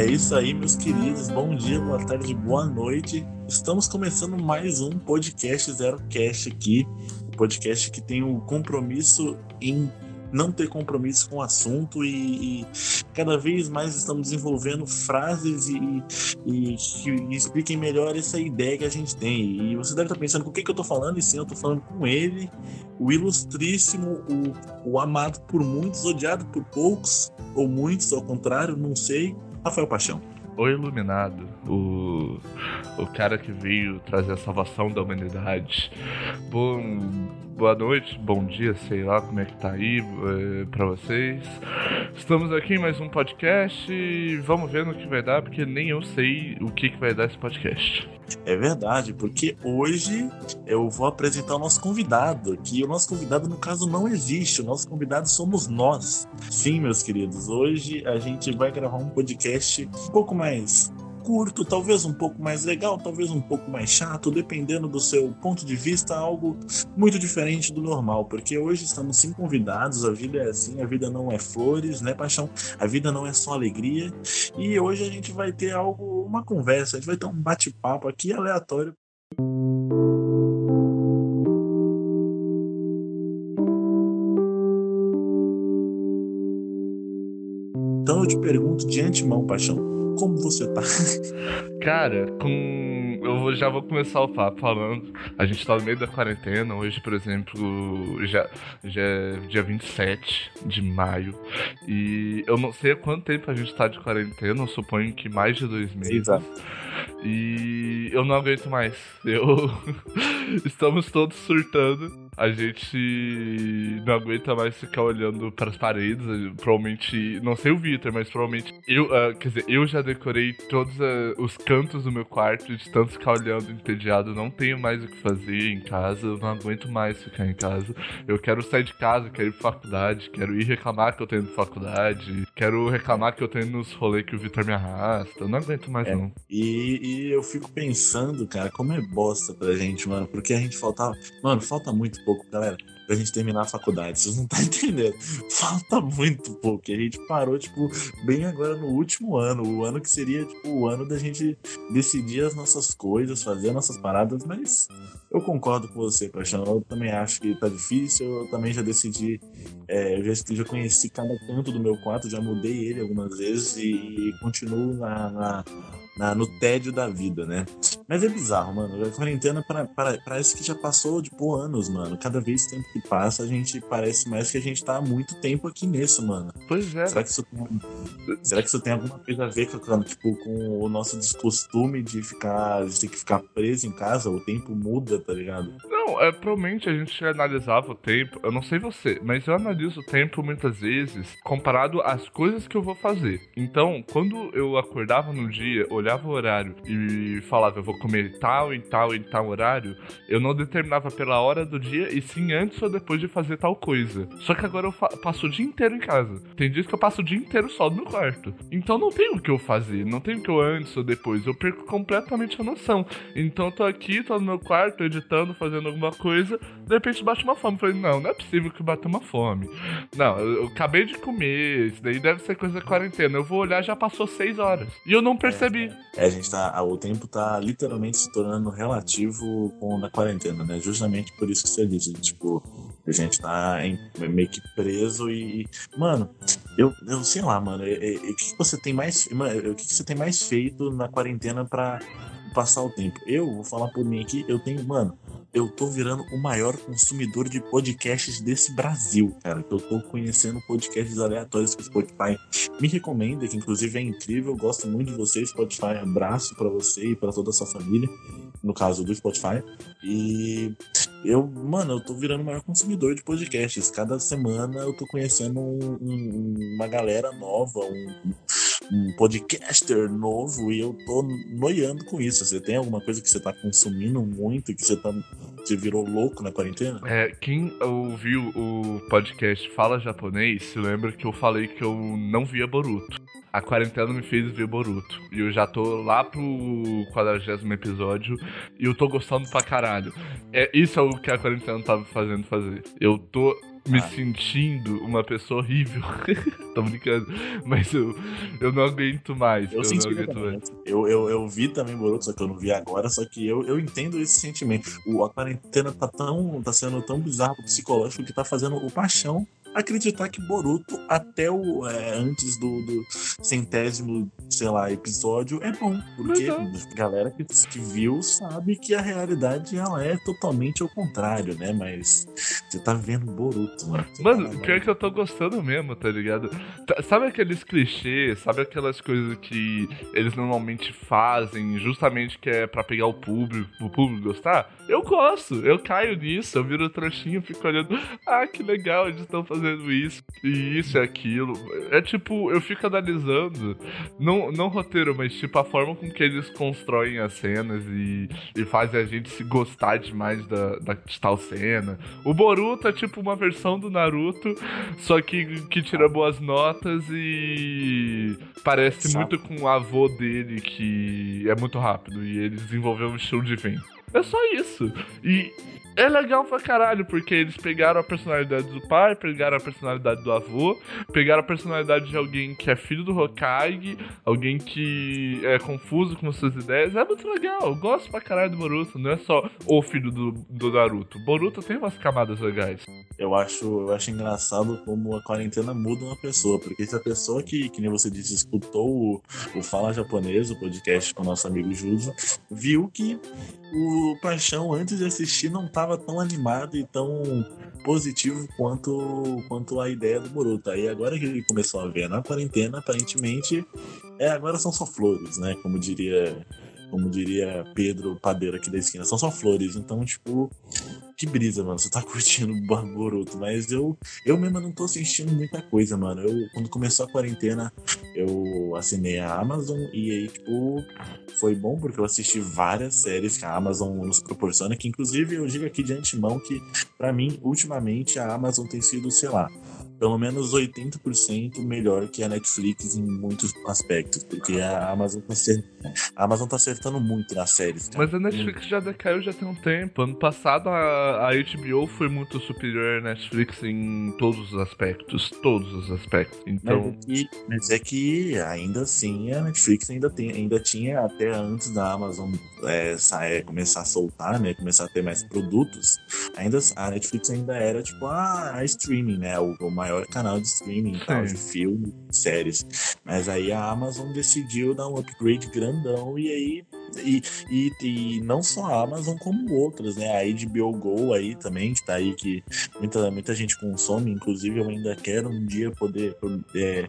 É isso aí, meus queridos. Bom dia, boa tarde, boa noite. Estamos começando mais um podcast ZeroCast aqui. Podcast que tem o compromisso em não ter compromisso com o assunto e cada vez mais estamos desenvolvendo frases e que expliquem melhor essa ideia que a gente tem. E você deve estar pensando com o que eu estou falando, e sim, eu estou falando com ele, o ilustríssimo, o amado por muitos, odiado por poucos, ou muitos, ao contrário, não sei, Rafael Paixão. O iluminado, o cara que veio trazer a salvação da humanidade. Boa noite, bom dia, sei lá como é que tá aí pra vocês. Estamos aqui em mais um podcast e vamos ver no que vai dar, porque nem eu sei o que vai dar esse podcast. É verdade, porque hoje eu vou apresentar o nosso convidado, que o nosso convidado, no caso, não existe, o nosso convidado somos nós. Sim, meus queridos, hoje a gente vai gravar um podcast um pouco mais curto, talvez um pouco mais legal, talvez um pouco mais chato, dependendo do seu ponto de vista, algo muito diferente do normal, porque hoje estamos sem convidados, a vida é assim, a vida não é flores, né, Paixão? A vida não é só alegria, e hoje a gente vai ter uma conversa, a gente vai ter um bate-papo aqui aleatório. Então eu te pergunto de antemão, Paixão, como você tá? Cara, eu já vou começar o papo falando. A gente tá no meio da quarentena. Hoje, por exemplo, já é dia 27 de maio. E eu não sei há quanto tempo a gente tá de quarentena. Eu suponho que mais de 2 meses. Exato. E eu não aguento mais. Estamos todos surtando. A gente não aguenta mais ficar olhando para as paredes. Provavelmente, não sei o Vitor, mas provavelmente eu já decorei todos os cantos do meu quarto de tanto ficar olhando entediado. Não tenho mais o que fazer em casa. Eu não aguento mais ficar em casa. Eu quero sair de casa, quero ir pra faculdade, quero ir reclamar que eu tô indo pra faculdade, quero reclamar que eu tô indo nos rolês que o Vitor me arrasta. Eu não aguento mais, não. E eu fico pensando, cara, como é bosta pra gente, mano, porque a gente faltava. Mano, falta muito pouco, galera, pra gente terminar a faculdade. Vocês não estão entendendo. Falta muito pouco. A gente parou, tipo, bem agora no último ano. O ano que seria, tipo, o ano da gente decidir as nossas coisas, fazer as nossas paradas, mas eu concordo com você, Paixão. Eu também acho que tá difícil. Eu também já decidi. Eu já conheci cada canto do meu quarto, já mudei ele algumas vezes e continuo no tédio da vida, né? Mas é bizarro, mano. A quarentena parece que já passou, tipo, anos, mano. Cada vez que o tempo que passa, a gente parece mais que a gente tá há muito tempo aqui nisso, mano. Pois é. Será que isso tem alguma coisa a ver com o nosso descostume de ter que ficar preso em casa? O tempo muda, tá ligado? Não, provavelmente a gente analisava o tempo. Eu não sei você, mas eu analiso o tempo muitas vezes comparado às coisas que eu vou fazer. Então, quando eu acordava no dia, olhava o horário e falava, eu vou comer tal e tal e tal horário, eu não determinava pela hora do dia e sim antes ou depois de fazer tal coisa. Só que agora eu passo o dia inteiro em casa. Tem dias que eu passo o dia inteiro só no meu quarto. Então não tem o que eu fazer, não tem o que eu antes ou depois. Eu perco completamente a noção. Então eu tô aqui, tô no meu quarto, editando, fazendo alguma coisa, de repente bate uma fome. Falei, não é possível que bata uma fome. Não, eu acabei de comer, isso daí deve ser coisa da quarentena. Eu vou olhar, já passou 6 horas. E eu não percebi. O tempo tá literalmente se tornando relativo com a quarentena, né? Justamente por isso que você disse, tipo, a gente tá meio que preso e mano, eu sei lá, mano, o que você tem mais, mano, o que você tem mais feito na quarentena pra passar o tempo? Eu vou falar por mim aqui, eu tô virando o maior consumidor de podcasts desse Brasil, cara. Eu tô conhecendo podcasts aleatórios que o Spotify me recomenda, que inclusive é incrível. Eu gosto muito de você, Spotify. Abraço pra você e pra toda a sua família, no caso do Spotify. E eu tô virando o maior consumidor de podcasts. Cada semana eu tô conhecendo uma galera nova, um podcaster novo, e eu tô noiando com isso. Você tem alguma coisa que você tá consumindo muito, que você virou louco na quarentena? Quem ouviu o podcast Fala Japonês se lembra que eu falei que eu não via Boruto. A quarentena me fez ver Boruto. E eu já tô lá pro 40º episódio e eu tô gostando pra caralho. Isso é o que a quarentena tava fazendo fazer. Eu tô me sentindo uma pessoa horrível. Tô brincando. Mas eu não aguento mais. Eu vi também Boruto, só que eu não vi agora, só que eu entendo esse sentimento. A quarentena tá sendo tão bizarro psicológico que tá fazendo o Paixão acreditar que Boruto, até antes do 100º, sei lá, episódio, é bom. Porque a galera que viu sabe que a realidade ela é totalmente ao contrário, né? Mas você tá vendo Boruto, mano. Mano, pior que eu tô gostando mesmo, tá ligado? Sabe aqueles clichês, sabe aquelas coisas que eles normalmente fazem justamente que é pra pegar o público gostar? Eu gosto, eu caio nisso, eu viro trouxinha, fico olhando, que legal, eles estão fazendo isso, e isso e aquilo. É tipo, eu fico analisando, não roteiro, mas tipo a forma com que eles constroem as cenas e fazem a gente se gostar demais de tal cena. O Boruto é tipo uma versão do Naruto, só que tira boas notas e parece muito com o avô dele, que é muito rápido, e ele desenvolveu um estilo de vento. É só isso. E é legal pra caralho, porque eles pegaram a personalidade do pai, pegaram a personalidade do avô, pegaram a personalidade de alguém que é filho do Hokage, alguém que é confuso com suas ideias. É muito legal, eu gosto pra caralho do Boruto, não é só o filho do Naruto. Boruto tem umas camadas legais. Eu acho engraçado como a quarentena muda uma pessoa, porque se a pessoa que nem você disse, escutou o Fala Japonês, o podcast com o nosso amigo Juso, viu que o Paixão, antes de assistir, não estava tão animado e tão positivo quanto a ideia do Boruto. Aí agora que ele começou a ver na quarentena, aparentemente, agora são só flores, né? Como diria Pedro Padeiro aqui da esquina, são só flores. Então, tipo, que brisa, mano. Você tá curtindo o Boruto, mas eu mesmo não tô assistindo muita coisa, mano. Quando começou a quarentena, eu assinei a Amazon e aí, tipo, foi bom porque eu assisti várias séries que a Amazon nos proporciona, que inclusive eu digo aqui de antemão que, pra mim, ultimamente, a Amazon tem sido, sei lá, pelo menos 80% melhor que a Netflix em muitos aspectos, porque a Amazon tá acertando muito nas séries, cara. Mas a Netflix já decaiu já tem um tempo. Ano passado a HBO foi muito superior à Netflix em todos os aspectos. Então... Mas é que ainda assim a Netflix ainda tinha, até antes da Amazon começar a soltar, né, começar a ter mais produtos, a Netflix ainda era tipo a streaming, né, o maior canal de streaming, tal, de filme, séries. Mas aí a Amazon decidiu dar um upgrade grandão e aí e não só a Amazon como outras, né? A HBO Go aí também, que tá aí, que muita gente consome, inclusive eu ainda quero um dia poder ter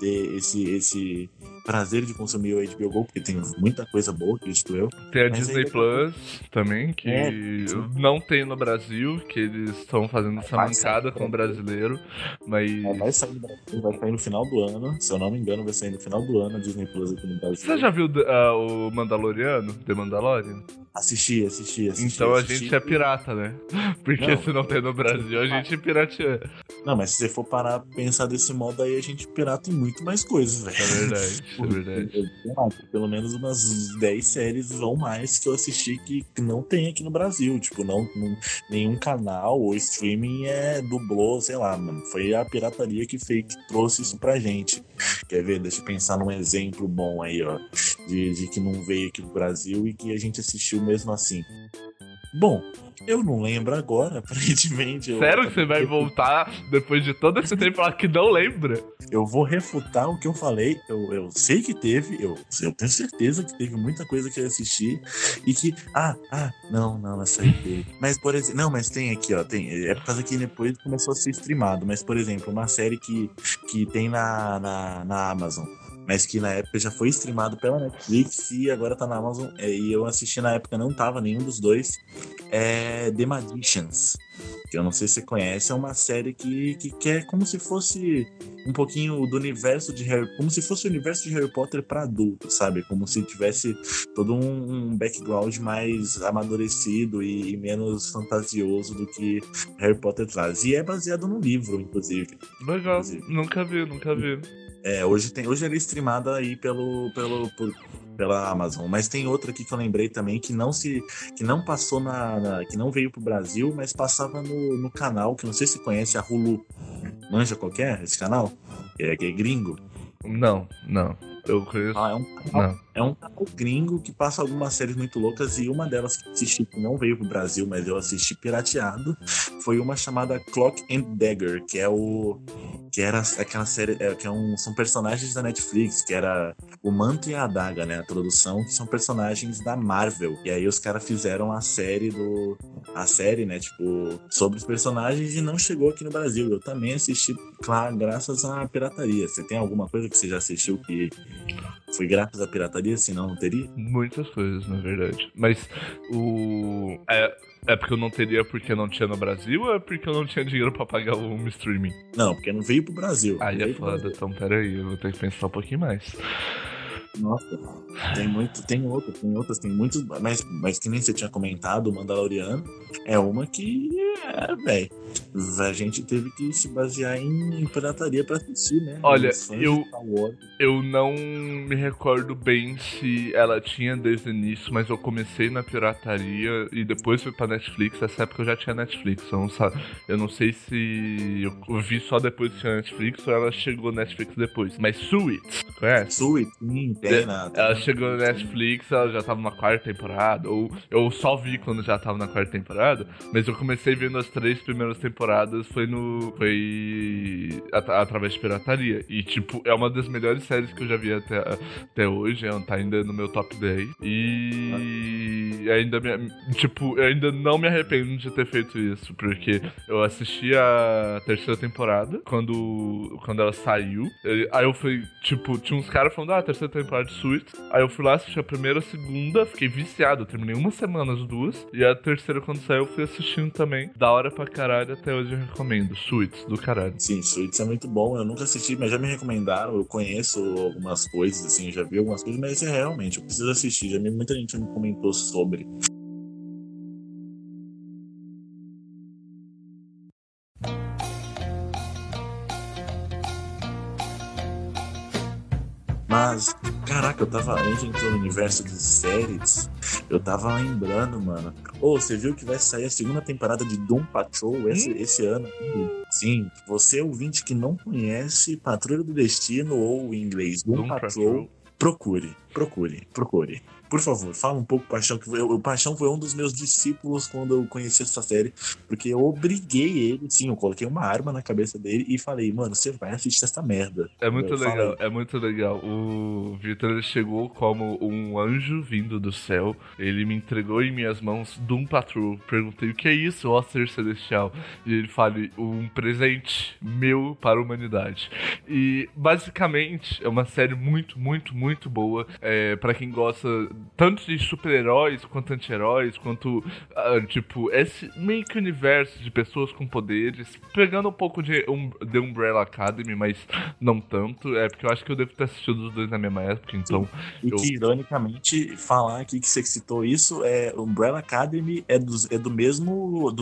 esse prazer de consumir o HBO Go, porque tem muita coisa boa, acredito eu. Tem a Disney Plus também, que não tem no Brasil, que eles estão fazendo essa mancada com o brasileiro, mas... Vai sair no final do ano, se eu não me engano, vai sair no final do ano a Disney Plus aqui no Brasil. Você já viu o Mandaloriano? The Mandalorian? Assisti. Então a gente é pirata, né? Porque se não tem no Brasil, a gente pirateia. Não, mas se você for parar pra pensar desse modo aí, a gente pirata em muito mais coisas, velho. É verdade. Pelo menos umas 10 séries ou mais que eu assisti que não tem aqui no Brasil. Tipo, nenhum canal ou streaming dublou, sei lá, mano. Foi a pirataria que trouxe isso pra gente. Quer ver? Deixa eu pensar num exemplo bom aí, ó. De que não veio aqui pro Brasil e que a gente assistiu mesmo assim. Bom, eu não lembro agora, aparentemente. Sério que você vai voltar depois de todo esse tempo falar que não lembra? Eu vou refutar o que eu falei. Eu sei que teve, eu tenho certeza que teve muita coisa que eu assisti e que. Não, essa aí teve. Mas, por exemplo, não, mas tem aqui, ó. É por causa que depois começou a ser streamado. Mas, por exemplo, uma série que tem na Amazon, mas que na época já foi streamado pela Netflix e agora tá na Amazon, e eu assisti na época, não tava nenhum dos dois, The Magicians, que eu não sei se você conhece, é uma série que é como se fosse um pouquinho do universo de como se fosse o universo de Harry Potter pra adultos, sabe? Como se tivesse todo um background mais amadurecido e menos fantasioso do que Harry Potter traz. E é baseado num livro, inclusive. Legal, nunca vi. Hoje ela é streamada aí pela Amazon. Mas tem outra aqui que eu lembrei também que não passou que não veio pro Brasil, mas passava no canal, que eu não sei se você conhece, a Hulu. Manja qualquer esse canal? Que é gringo. Não. Eu conheço. É um canal gringo que passa algumas séries muito loucas, e uma delas que assisti, que não veio pro Brasil, mas eu assisti pirateado, foi uma chamada Cloak and Dagger, que era aquela série, são personagens da Netflix, que era o Manto e a Adaga, né, a tradução, que são personagens da Marvel, e aí os caras fizeram a série, né, tipo, sobre os personagens, e não chegou aqui no Brasil. Eu também assisti, claro, graças à pirataria. Você tem alguma coisa que você já assistiu que foi graças à pirataria, senão não teria? Muitas coisas, na verdade. Mas é porque eu não teria porque não tinha no Brasil, ou é porque eu não tinha dinheiro pra pagar um streaming? Não, porque não veio pro Brasil. Aí é foda, então peraí, eu vou ter que pensar um pouquinho mais. Nossa, tem outras, tem muitos, mas que nem você tinha comentado, o Mandaloriano é uma que, velho, a gente teve que se basear em pirataria pra assistir, né? Olha, eu não me recordo bem se ela tinha desde o início, mas eu comecei na pirataria e depois fui pra Netflix. Nessa época eu já tinha Netflix, eu não sei se eu vi só depois que tinha Netflix ou ela chegou na Netflix depois. Mas Suits, conhece? Suits, sim, ela chegou na Netflix, ela já tava na 4ª temporada, ou eu só vi quando já tava na 4ª temporada, mas eu comecei vendo as 3 primeiras temporadas, foi através de pirataria. E, tipo, é uma das melhores séries que eu já vi até hoje, ela tá ainda no meu top 10. E eu ainda não me arrependo de ter feito isso, porque eu assisti a 3ª temporada quando ela saiu. Aí eu fui, tipo, tinha uns caras falando, a 3ª temporada de Suits. Aí eu fui lá, assisti a primeira, a segunda, fiquei viciado. Eu terminei uma semana as duas. E a 3ª, quando saiu, eu fui assistindo também. Da hora pra caralho, até hoje eu recomendo. Suits, do caralho. Sim, Suits é muito bom. Eu nunca assisti, mas já me recomendaram. Eu conheço algumas coisas, assim, já vi algumas coisas, mas realmente, eu preciso assistir. Muita gente me comentou sobre. Mas, caraca, a gente entrou no universo de séries, eu tava lembrando, mano. Você viu que vai sair a 2ª temporada de Doom Patrol esse ano? Sim, você ouvinte que não conhece Patrulha do Destino, ou em inglês Doom Patrol, procure. Por favor, fala um pouco, Paixão, que o Paixão foi um dos meus discípulos quando eu conheci essa série, porque eu obriguei ele, sim, eu coloquei uma arma na cabeça dele e falei, mano, você vai assistir essa merda. É muito legal, é muito legal. O Victor, ele chegou como um anjo vindo do céu, ele me entregou em minhas mãos Doom Patrol. Perguntei, o que é isso, ó ser celestial? E ele fala, um presente meu para a humanidade. E, basicamente, é uma série muito, muito, muito boa, pra quem gosta tanto de super-heróis, quanto anti-heróis, quanto, tipo, esse meio que universo de pessoas com poderes, pegando um pouco de The Umbrella Academy, mas não tanto, porque eu acho que eu devo ter assistido os dois na mesma época, então... que, ironicamente, falar aqui que você citou isso, Umbrella Academy é do mesmo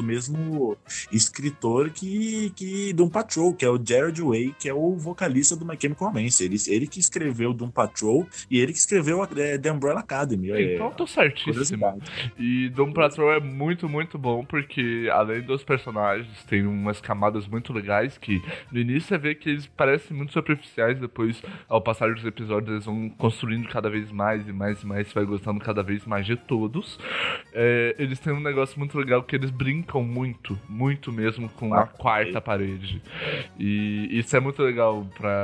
escritor que Doom Patrol, que é o Jared Way, que é o vocalista do My Chemical Romance. Ele que escreveu Doom Patrol e ele que escreveu The Umbrella Academy. Então eu tô certíssimo. E Doom Patrol é muito, muito bom, porque além dos personagens, tem umas camadas muito legais que no início você vê que eles parecem muito superficiais, depois, ao passar dos episódios, eles vão construindo cada vez mais e mais e mais, você vai gostando cada vez mais de todos. Eles têm um negócio muito legal que eles brincam muito, muito mesmo com a 4ª parede. E isso é muito legal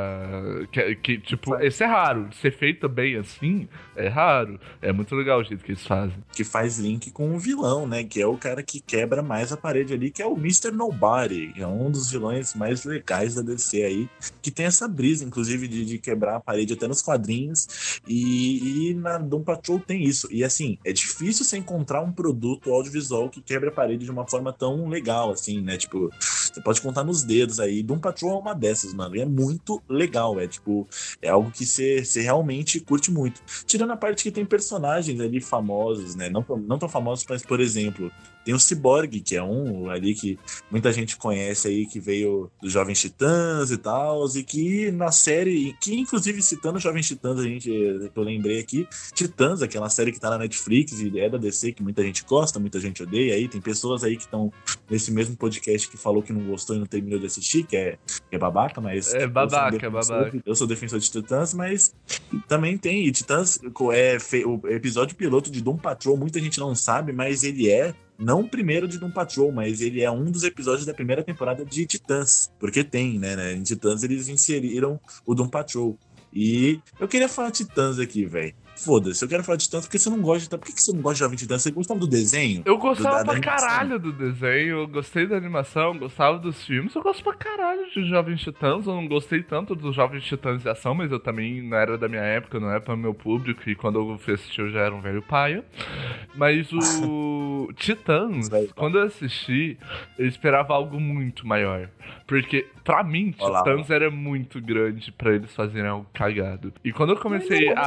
tipo, isso é raro. Ser feito bem assim, é raro. É muito legal o jeito que eles fazem. Que faz link com o vilão, né? Que é o cara que quebra mais a parede ali, que é o Mr. Nobody. Que é um dos vilões mais legais da DC aí. Que tem essa brisa, inclusive, de quebrar a parede até nos quadrinhos. E na Doom Patrol tem isso. E assim, é difícil você encontrar um produto audiovisual que quebra a parede de uma forma tão legal, assim, né? Tipo, Você pode contar nos dedos aí. Doom Patrol é uma dessas, mano. E é muito legal, tipo, é algo que você realmente curte muito. Tirando a parte que tem personagens ali famosos, né? Não tão famosos, mas, por exemplo, tem o Cyborg, que é um ali que muita gente conhece aí, que veio dos Jovens Titãs e tal, e que na série, que inclusive citando os Jovens Titãs, que eu lembrei aqui, Titãs, aquela série que tá na Netflix e é da DC, que muita gente gosta, muita gente odeia aí, tem pessoas aí que estão nesse mesmo podcast que falou que não gostou e não terminou de assistir, que é babaca, mas... É babaca, babaca. Eu sou defensor de Titãs, mas também tem, e Titãs, o episódio piloto de Doom Patrol, muita gente não sabe, mas ele não o primeiro de Doom Patrol, mas ele é um dos episódios da primeira temporada de Titãs, porque tem, né? Em Titãs eles inseriram o Doom Patrol. E eu queria falar de Titãs aqui, velho. Foda-se, eu quero falar de Titãs porque você não gosta de Titãs. Por que você não gosta de Jovem Titãs? Você gostava do desenho? Eu gostava pra caralho do desenho, eu gostei da animação, gostava dos filmes, eu gosto pra caralho de Jovens Titãs, eu não gostei tanto dos Jovens Titãs de ação, mas eu também não era da minha época, não era para o meu público, e quando eu fui assistir eu já era um velho paia. Mas o Titãs, quando eu assisti, eu esperava algo muito maior. Porque, pra mim, Titãs era muito grande pra eles fazerem algo cagado. E quando eu comecei a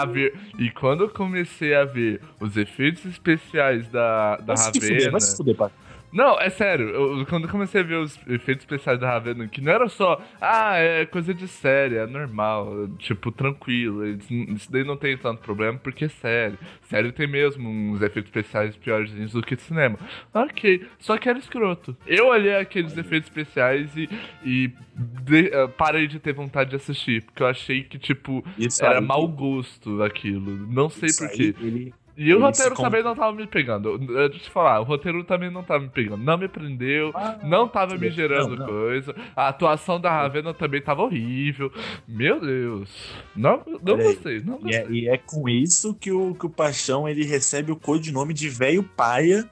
ver os efeitos especiais da Ravena... Vai se fuder, pai. Não, é sério, quando eu comecei a ver os efeitos especiais da Ravena, que não era só, é coisa de série, é normal, tipo, tranquilo, isso daí não tem tanto problema, porque é sério. Sério tem mesmo uns efeitos especiais piorzinhos do que cinema. Ok, só que era escroto. Eu olhei aqueles efeitos especiais e parei de ter vontade de assistir, porque eu achei que, tipo, era mau gosto aquilo, não sei porquê. E o roteiro também não tava me pegando. Deixa eu te falar, o roteiro também não tava me pegando. Não me prendeu, não tava me gerando coisa. A atuação da Ravena também tava horrível. Meu Deus. Não gostei, não gostei. E é com isso que o Paixão ele recebe o codinome de velho paia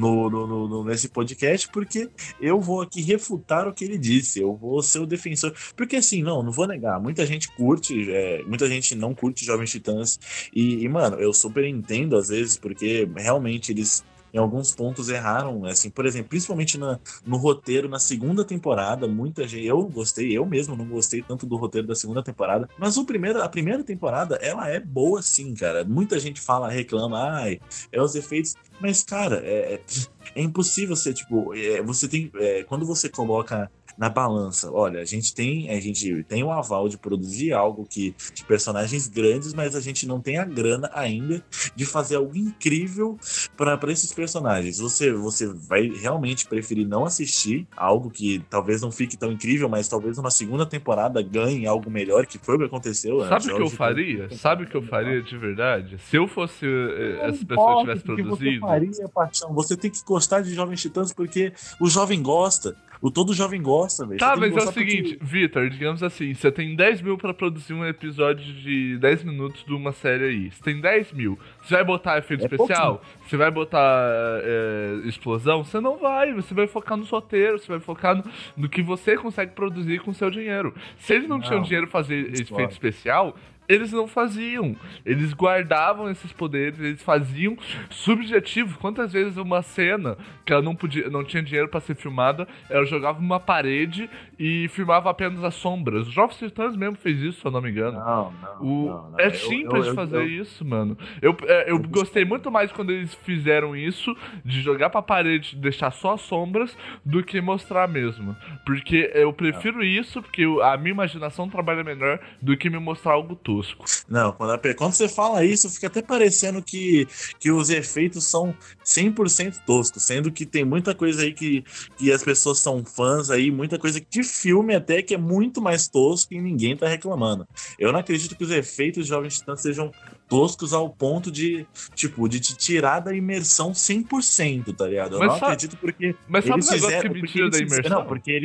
nesse podcast, porque eu vou aqui refutar o que ele disse. Eu vou ser o defensor. Porque assim, não vou negar. Muita gente curte, muita gente não curte Jovens Titãs. E mano, eu super entendo às vezes, porque realmente eles em alguns pontos erraram, assim, por exemplo, principalmente no roteiro, na segunda temporada, muita gente, eu mesmo não gostei tanto do roteiro da segunda temporada, mas a primeira temporada, ela é boa sim, cara, muita gente reclama, é os efeitos, mas cara, é impossível ser, tipo, você tem, quando você coloca na balança, olha, a gente tem o aval de produzir algo de personagens grandes, mas a gente não tem a grana ainda de fazer algo incrível para esses personagens. Você vai realmente preferir não assistir algo que talvez não fique tão incrível, mas talvez uma segunda temporada ganhe algo melhor, que foi o que aconteceu. Sabe o que eu faria? Sabe o que eu faria de verdade? Se eu fosse essa pessoa que tivesse produzido... Você tem que gostar de Jovens Titãs porque o jovem gosta. Todo jovem gosta, velho. Tá, mas é o seguinte, Vitor, digamos assim, você tem 10 mil pra produzir um episódio de 10 minutos de uma série aí. Você tem 10 mil. Você vai botar efeito especial? Pouquinho. Você vai botar explosão? Você não vai. Você vai focar no roteiro, você vai focar no que você consegue produzir com o seu dinheiro. Se eles não tinham dinheiro pra fazer efeito especial... Eles não faziam. Eles guardavam esses poderes, eles faziam subjetivos. Quantas vezes uma cena que ela não tinha dinheiro pra ser filmada, ela jogava numa parede e filmava apenas as sombras. Os Jovens Titãs mesmo fez isso, se eu não me engano. Não. É simples fazer isso, mano. Eu gostei muito mais quando eles fizeram isso, de jogar pra parede, deixar só as sombras, do que mostrar mesmo. Porque eu prefiro isso, porque a minha imaginação trabalha melhor do que me mostrar algo tosco. Não, quando você fala isso, fica até parecendo que os efeitos são 100% toscos, sendo que tem muita coisa aí que as pessoas são fãs aí, muita coisa de filme até que é muito mais tosco e ninguém tá reclamando. Eu não acredito que os efeitos de Jovens Titãs sejam toscos ao ponto de te tirar da imersão 100%, tá ligado? Eu não acredito porque... Mas sabe o negócio que me tira da imersão?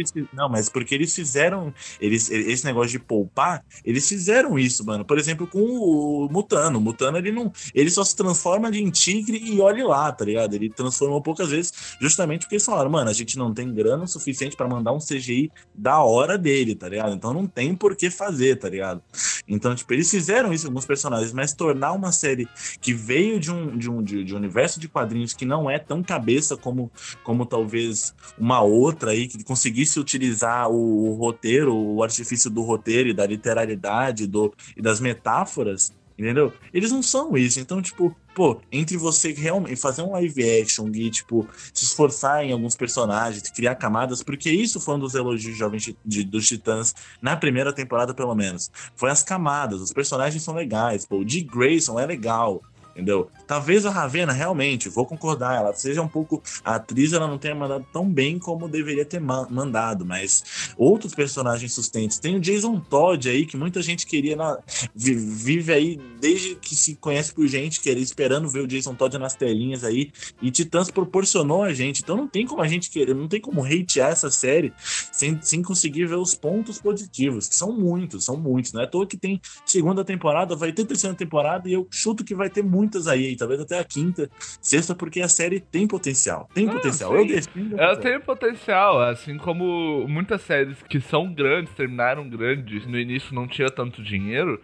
Porque eles fizeram... Esse negócio de poupar, eles fizeram isso, mano. Por exemplo, com o Mutano. O Mutano, ele só se transforma em tigre e olhe lá, tá ligado? Ele transformou poucas vezes justamente porque eles falaram, mano, a gente não tem grana o suficiente pra mandar um CGI da hora dele, tá ligado? Então não tem por que fazer, tá ligado? Então, tipo, eles fizeram isso com alguns personagens, mas tornar uma série que veio de um universo de quadrinhos que não é tão cabeça como talvez uma outra aí, que conseguisse utilizar o roteiro, o artifício do roteiro e da literalidade e das metáforas, entendeu? Eles não são isso. Então, tipo, pô, entre você realmente fazer um live action e, tipo, se esforçar em alguns personagens, criar camadas, porque isso foi um dos elogios dos Titãs na primeira temporada, pelo menos. Foi as camadas, os personagens são legais, pô, o Dick Grayson é legal, entendeu? Talvez a Ravena, realmente, vou concordar, ela seja um pouco... A atriz, ela não tenha mandado tão bem como deveria ter mandado, mas outros personagens sustentos. Tem o Jason Todd aí, que muita gente queria... vive aí, desde que se conhece por gente, esperando ver o Jason Todd nas telinhas aí, e Titãs proporcionou a gente. Então não tem como a gente querer, não tem como hatear essa série sem conseguir ver os pontos positivos, que são muitos. Não é à toa que tem segunda temporada, vai ter terceira temporada, e eu chuto que vai ter muitas aí, talvez até a quinta, sexta, porque a série tem potencial. Tem potencial. Sim. Eu defendo. Ela tem potencial, assim como muitas séries que são grandes, terminaram grandes, no início não tinha tanto dinheiro.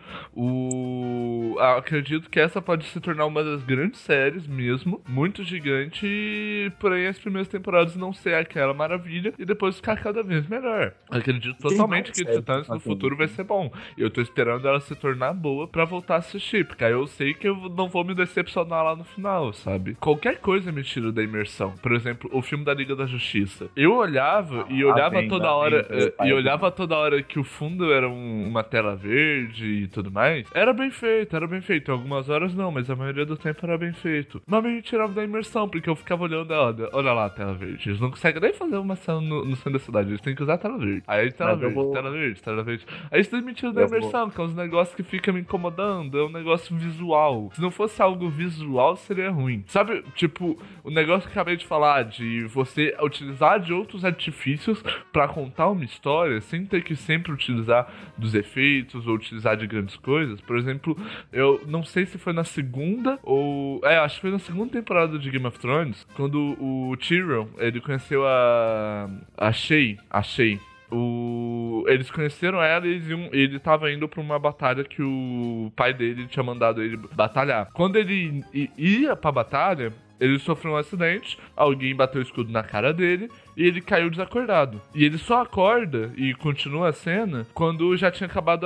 Acredito que essa pode se tornar uma das grandes séries mesmo, muito gigante, porém as primeiras temporadas não ser aquela maravilha e depois ficar cada vez melhor. Acredito totalmente que Titãs no futuro vai ser bom. E eu tô esperando ela se tornar boa pra voltar a assistir, porque aí eu sei que eu não vou me decepcionar lá no final, sabe? Qualquer coisa me tira da imersão. Por exemplo, o filme da Liga da Justiça. Eu olhava e olhava toda hora que o fundo era uma tela verde e tudo mais. Era bem feito. Algumas horas não, mas a maioria do tempo era bem feito. Mas me tirava da imersão, porque eu ficava olhando, olha lá a tela verde. Eles não conseguem nem fazer uma cena no centro da cidade, eles têm que usar a tela verde. Aí tela verde. Aí isso me tira da imersão, que é uns negócios que ficam me incomodando, é um negócio visual. Se não fosse algo visual, seria ruim. Sabe, tipo, o negócio que eu acabei de falar, de você utilizar de outros artifícios pra contar uma história, sem ter que sempre utilizar dos efeitos ou utilizar de grandes coisas. Por exemplo, eu não sei se foi na segunda ou... acho que foi na segunda temporada de Game of Thrones, quando o Tyrion, ele conheceu a Shay. Eles conheceram ela e ele tava indo pra uma batalha que o pai dele tinha mandado ele batalhar. Quando ele ia pra batalha, ele sofreu um acidente, alguém bateu o escudo na cara dele e ele caiu desacordado. E ele só acorda e continua a cena quando já tinha acabado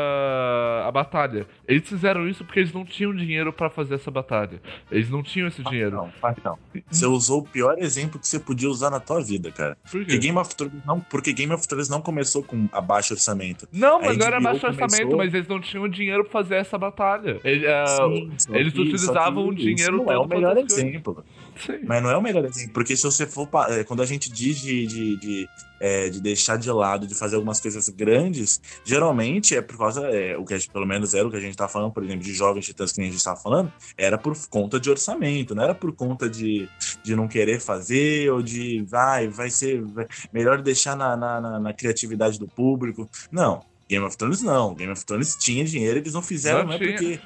a batalha. Eles fizeram isso porque eles não tinham dinheiro pra fazer essa batalha. Eles não tinham esse dinheiro. Não. Você usou o pior exemplo que você podia usar na tua vida, cara. Por quê? Porque Game of Thrones não começou com a baixo orçamento. Não, mas não era baixo orçamento, mas eles não tinham dinheiro pra fazer essa batalha. Eles utilizavam o dinheiro todo. Não é o melhor exemplo. Sim. Mas não é o melhor exemplo, porque se você for... Quando a gente diz de deixar de lado, de fazer algumas coisas grandes, geralmente é por causa... o que pelo menos era o que a gente tá falando, por exemplo, de Jovens Titãs, que nem a gente tava falando, era por conta de orçamento, não era por conta de não querer fazer, ou de vai ser melhor deixar na criatividade do público. Não. Game of Thrones não. Game of Thrones tinha dinheiro, eles não fizeram, não é porque...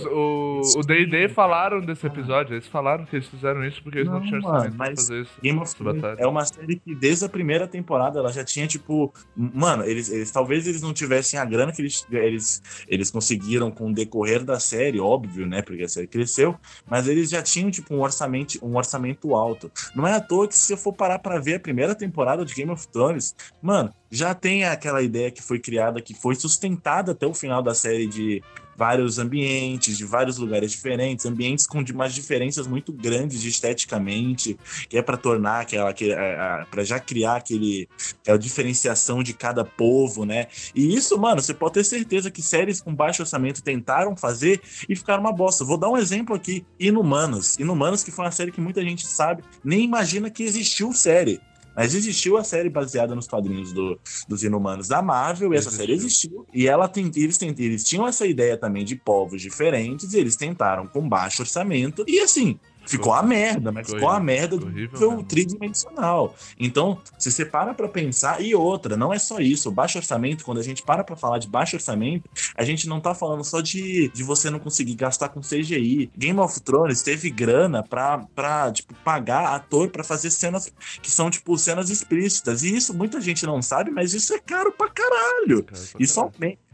O D&D falaram desse episódio, eles falaram que eles fizeram isso porque eles não tinham orçamento pra fazer isso. Game of Thrones é uma série que desde a primeira temporada ela já tinha, tipo... Mano, talvez eles não tivessem a grana que eles conseguiram com o decorrer da série, óbvio, né? Porque a série cresceu, mas eles já tinham, tipo, um orçamento alto. Não é à toa que se você for parar pra ver a primeira temporada de Game of Thrones, mano, já tem aquela ideia que foi criada, que foi sustentada até o final da série, de vários ambientes, de vários lugares diferentes, ambientes com umas diferenças muito grandes esteticamente, que é para tornar para já criar aquela diferenciação de cada povo, né? E isso, mano, você pode ter certeza que séries com baixo orçamento tentaram fazer e ficaram uma bosta. Vou dar um exemplo aqui, Inumanos, que foi uma série que muita gente sabe, nem imagina que existiu série. Mas existiu a série baseada nos quadrinhos dos Inumanos da Marvel, e essa série existiu. E eles tinham essa ideia também de povos diferentes, e eles tentaram com baixo orçamento. E assim, ficou a merda, mas ficou a merda do nível tridimensional. Então, se você para pra pensar, e outra, não é só isso, o baixo orçamento, quando a gente para pra falar de baixo orçamento, a gente não tá falando só de você não conseguir gastar com CGI. Game of Thrones teve grana pra tipo, pagar ator pra fazer cenas que são, tipo, cenas explícitas, e isso muita gente não sabe, mas isso é caro pra caralho.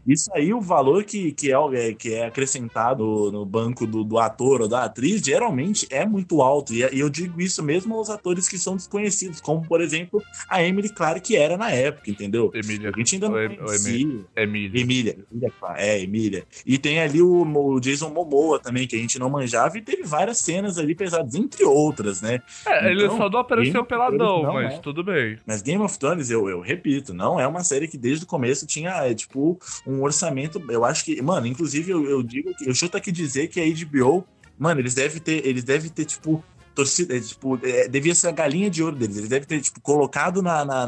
Isso aí, o valor que é acrescentado no banco do ator ou da atriz, geralmente é muito alto. E eu digo isso mesmo aos atores que são desconhecidos, como, por exemplo, a Emily Clarke, que era na época, entendeu? Emília. A gente ainda não conhecia. Emília. Emília. E tem ali o Jason Momoa também, que a gente não manjava, e teve várias cenas ali pesadas, entre outras, né? Ele Então, só não apareceu peladão, mas é. tudo bem. Mas Game of Thrones, eu repito, não é uma série que desde o começo tinha, tipo, um orçamento. Eu acho que, mano, inclusive eu digo que eu chuto aqui dizer que a HBO, mano, eles devem ter, tipo, torcida, tipo, devia ser a galinha de ouro deles. Eles devem ter, tipo, colocado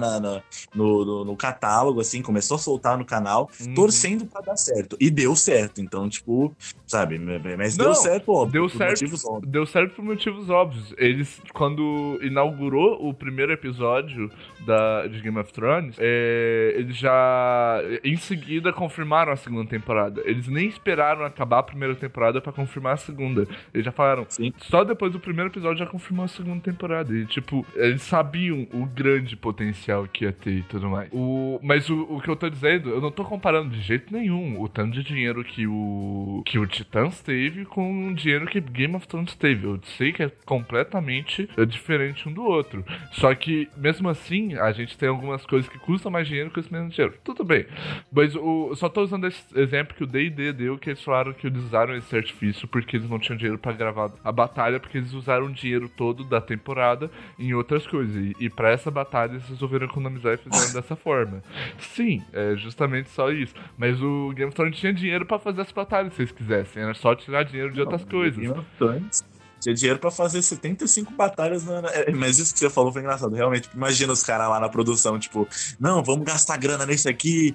no catálogo, assim, começou a soltar no canal, torcendo pra dar certo. E deu certo. Então, tipo, sabe, mas Não, deu certo, óbvio, deu por certo, motivos óbvios. deu certo por motivos óbvios. Eles, quando inaugurou o primeiro episódio de Game of Thrones, eles já em seguida confirmaram a segunda temporada. Eles nem esperaram acabar a primeira temporada pra confirmar a segunda. Eles já falaram, Sim. só depois do primeiro episódio já confirmou a segunda temporada. E, tipo, eles sabiam o grande potencial que ia ter e tudo mais. Mas o que eu tô dizendo, eu não tô comparando de jeito nenhum o tanto de dinheiro que o Titãs teve com o dinheiro que Game of Thrones teve. Eu sei que é completamente diferente um do outro. Só que, mesmo assim, a gente tem algumas coisas que custam mais dinheiro que custam menos dinheiro. Tudo bem. Mas eu só tô usando esse exemplo que o D&D deu, que eles falaram que eles usaram esse artifício porque eles não tinham dinheiro pra gravar a batalha, porque eles usaram o dinheiro todo da temporada em outras coisas. E pra essa batalha eles resolveram economizar e fizeram dessa forma. Sim, é justamente só isso. Mas o Game of Thrones tinha dinheiro pra fazer as batalhas se eles quisessem. Era só tirar dinheiro de outras coisas. Game of Thrones tinha dinheiro pra fazer 75 batalhas mas isso que você falou foi engraçado. Realmente, imagina os caras lá na produção, tipo, não, vamos gastar grana nesse aqui.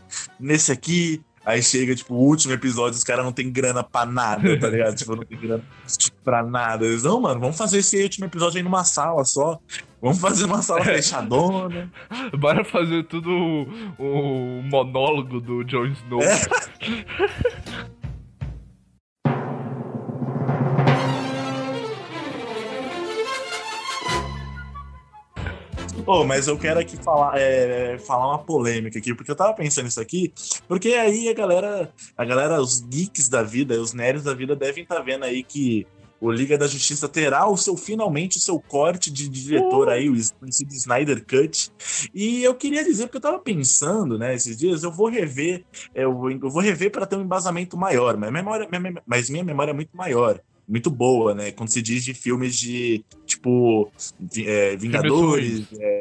Aí chega, tipo, o último episódio, os caras não tem grana pra nada, tá ligado? Tipo, não tem grana pra nada. Eles, não, mano, vamos fazer esse último episódio aí numa sala só. Vamos fazer uma sala fechadona. Bora fazer tudo o monólogo do Jon Snow. Mas eu quero aqui falar uma polêmica aqui, porque eu tava pensando isso aqui, porque aí a galera, os geeks da vida, os nerds da vida devem estar vendo aí que o Liga da Justiça terá finalmente o seu corte de diretor aí, o conhecido Snyder Cut. E eu queria dizer, porque eu tava pensando, né, esses dias, eu vou rever para ter um embasamento maior, mas minha memória é muito maior. Muito boa, né? Quando se diz de filmes de, tipo, Vingadores.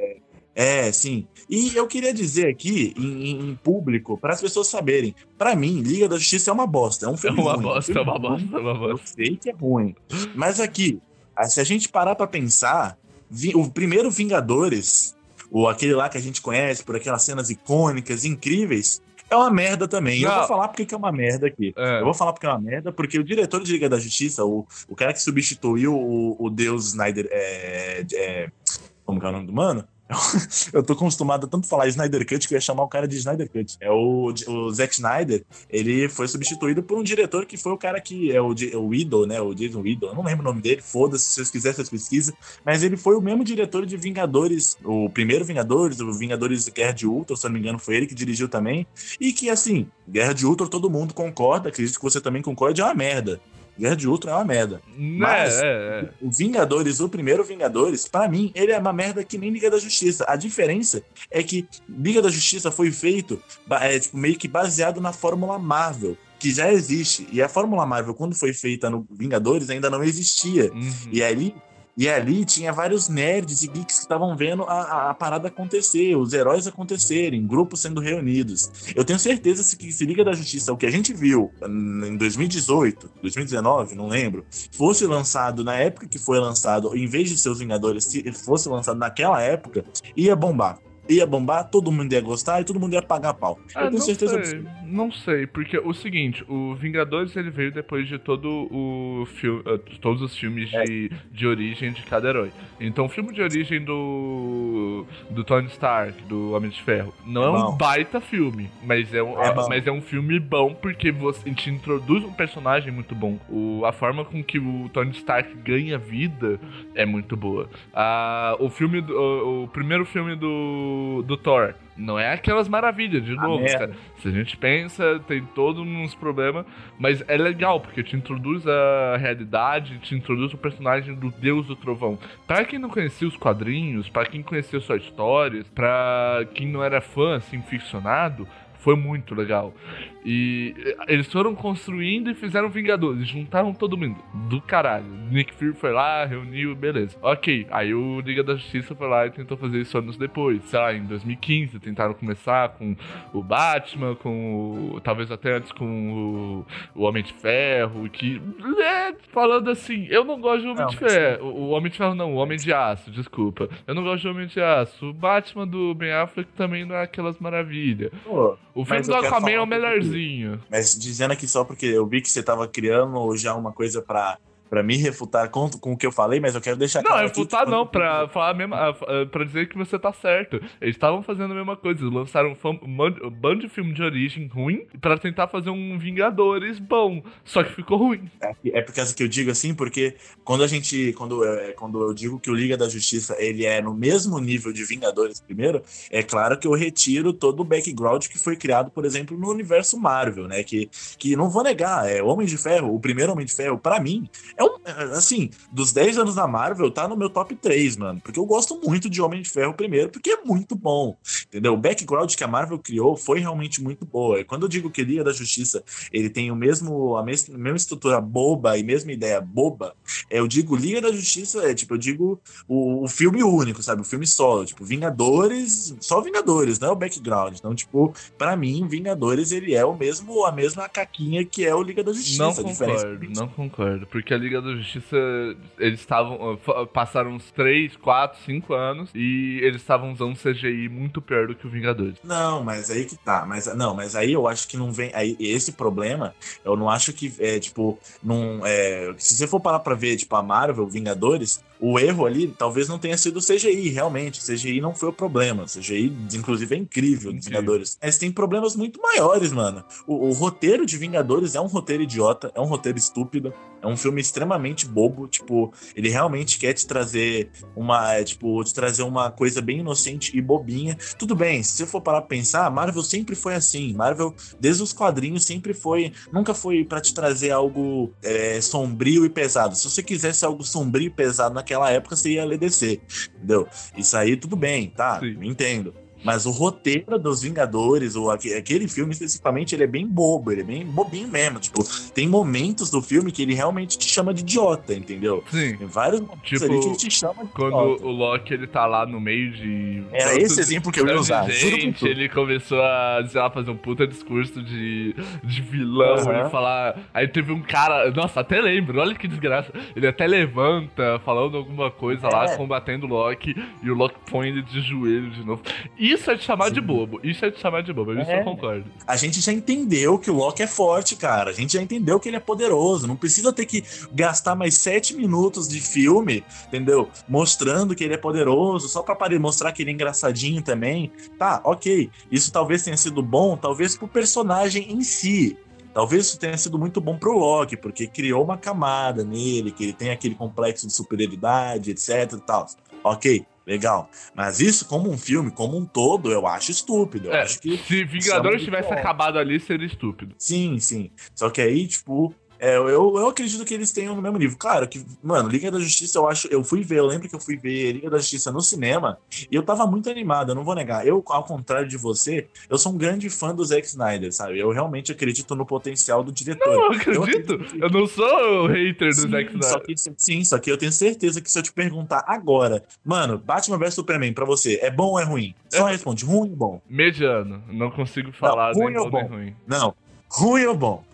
Sim. E eu queria dizer aqui, em público, para as pessoas saberem, para mim, Liga da Justiça é uma bosta. É um filme ruim. É uma bosta. Eu sei que é ruim. Mas aqui, se a gente parar para pensar, o primeiro Vingadores, ou aquele lá que a gente conhece por aquelas cenas icônicas, incríveis, é uma merda também. Eu vou falar porque que é uma merda aqui. Eu vou falar porque é uma merda, porque o diretor de Liga da Justiça, o cara que substituiu o Deus Snyder, como que é o nome do mano? Eu tô acostumado a tanto falar Snyder Cut que eu ia chamar o cara de Snyder Cut. O Zack Snyder, ele foi substituído por um diretor que foi o cara que é o Whedon, né? O Jason Whedon, eu não lembro o nome dele, foda-se, se vocês quiserem, vocês pesquisam. Mas ele foi o mesmo diretor de Vingadores, o primeiro Vingadores, o Vingadores Guerra de Ultron, se eu não me engano, foi ele que dirigiu também. E que, assim, Guerra de Ultron todo mundo concorda, acredito que você também concorde, é uma merda. Guerra de Ultron é uma merda. Mas o Vingadores, o primeiro Vingadores, pra mim, ele é uma merda que nem Liga da Justiça. A diferença é que Liga da Justiça foi feito meio que baseado na Fórmula Marvel, que já existe. E a Fórmula Marvel, quando foi feita no Vingadores, ainda não existia. E ali tinha vários nerds e geeks que estavam vendo a parada acontecer, os heróis acontecerem, grupos sendo reunidos. Eu tenho certeza que se Liga da Justiça, o que a gente viu em 2018, 2019, não lembro, fosse lançado na época que foi lançado, em vez de ser os Vingadores, se fosse lançado naquela época, ia bombar. Ia bombar, todo mundo ia gostar e todo mundo ia pagar pau. Eu tenho certeza absoluta. Não sei, porque o seguinte, o Vingadores ele veio depois de todos os filmes de origem de cada herói. Então o filme de origem do Tony Stark, do Homem de Ferro, não é um baita filme, mas é um filme bom porque você te introduz um personagem muito bom. A forma com que o Tony Stark ganha vida é muito boa. O primeiro filme do Thor, Não é aquelas maravilhas, de novo, merda. cara. Se a gente pensa, tem todos uns problemas, mas é legal, porque te introduz a realidade, te introduz o personagem do Deus do Trovão. Pra quem não conhecia os quadrinhos, pra quem conhecia só histórias, pra quem não era fã, assim, ficcionado, foi muito legal. E eles foram construindo e fizeram Vingadores. Juntaram todo mundo. Do caralho. Nick Fury foi lá, reuniu, beleza. Ok. Aí o Liga da Justiça foi lá e tentou fazer isso anos depois. Sei lá, em 2015 tentaram começar com o Batman, talvez até antes com o Homem de Ferro. Que, falando assim, eu não gosto de Homem de Ferro. O Homem de Ferro não, o Homem de Aço, desculpa. Eu não gosto de Homem de Aço. O Batman do Ben Affleck também não é aquelas maravilhas. O filme do Aquaman é o melhorzinho. Mas dizendo aqui só porque eu vi que você tava criando já uma coisa pra me refutar com o que eu falei, mas eu quero deixar claro. Não, refutar aqui, não, pra falar mesmo, pra dizer que você tá certo. Eles estavam fazendo a mesma coisa, eles lançaram um bando de filme de origem ruim pra tentar fazer um Vingadores bom, só que ficou ruim. É por causa que eu digo assim, porque quando eu digo que o Liga da Justiça ele é no mesmo nível de Vingadores primeiro, é claro que eu retiro todo o background que foi criado, por exemplo, no universo Marvel, né, que não vou negar, Homem de Ferro, o primeiro Homem de Ferro, pra mim, assim, dos 10 anos da Marvel, tá no meu top 3, mano. Porque eu gosto muito de Homem de Ferro primeiro, porque é muito bom, entendeu? O background que a Marvel criou foi realmente muito boa. E quando eu digo que Liga da Justiça, ele tem a mesma estrutura boba e mesma ideia boba, eu digo Liga da Justiça, eu digo o filme único, sabe? O filme solo, tipo, Vingadores, só Vingadores, não é o background. Então, tipo, pra mim, Vingadores, ele é a mesma caquinha que é o Liga da Justiça. Não concordo, porque a Liga da Justiça, eles passaram uns 3, 4, 5 anos e eles estavam usando CGI muito pior do que o Vingadores. Não, mas aí que tá. Mas aí eu acho que não vem. Aí, esse problema, eu não acho que se você for parar pra ver, tipo, a Marvel, Vingadores, o erro ali talvez não tenha sido o CGI, realmente. O CGI não foi o problema. O CGI, inclusive, é incrível dos Vingadores. Mas tem problemas muito maiores, mano. O roteiro de Vingadores é um roteiro idiota, é um roteiro estúpido, é um filme extremamente bobo. Tipo, ele realmente quer te trazer uma coisa bem inocente e bobinha. Tudo bem, se você for parar pra pensar, Marvel sempre foi assim. Marvel, desde os quadrinhos, nunca foi pra te trazer algo sombrio e pesado. Se você quisesse algo sombrio e pesado naquela época, você ia ler DC, entendeu? Isso aí tudo bem, tá? Sim. Entendo. Mas o roteiro dos Vingadores, ou aquele filme especificamente, ele é bem bobo, ele é bem bobinho mesmo. Tipo, tem momentos do filme que ele realmente te chama de idiota, entendeu? Sim. Tem vários momentos ali que ele te chama de quando idiota. O Loki, ele tá lá no meio de... Era esse exemplo que eu ia usar. Gente, ele começou a, sei lá, fazer um puta discurso de vilão, ele falar... Aí teve um cara... Nossa, até lembro, olha que desgraça. Ele até levanta, falando alguma coisa lá, combatendo o Loki, e o Loki põe ele de joelho de novo. Isso é de chamar de bobo. Isso eu concordo. A gente já entendeu que o Loki é forte, cara. A gente já entendeu que ele é poderoso. Não precisa ter que gastar mais 7 minutos de filme, entendeu? Mostrando que ele é poderoso, só pra mostrar que ele é engraçadinho também. Tá, ok. Isso talvez tenha sido bom, talvez pro personagem em si. Talvez isso tenha sido muito bom pro Loki, porque criou uma camada nele, que ele tem aquele complexo de superioridade, etc e tal. Ok. Legal. Mas isso, como um filme, como um todo, eu acho estúpido. Eu acho que se Vingadores tivesse acabado ali, seria estúpido. Sim. Só que aí, tipo... Eu acredito que eles tenham no mesmo nível. Claro que, mano, Liga da Justiça, eu lembro que eu fui ver Liga da Justiça no cinema e eu tava muito animado, eu não vou negar. Eu, ao contrário de você, eu sou um grande fã do Zack Snyder, sabe? Eu realmente acredito no potencial do diretor. Não, eu acredito. Eu não sou o hater do Zack Snyder. Só que eu tenho certeza que se eu te perguntar agora, mano, Batman vs Superman, pra você, é bom ou é ruim? Só responde, ruim ou bom? Mediano. Não consigo falar não, ruim nem ou bom bom? nem ruim. Não, ruim ou bom?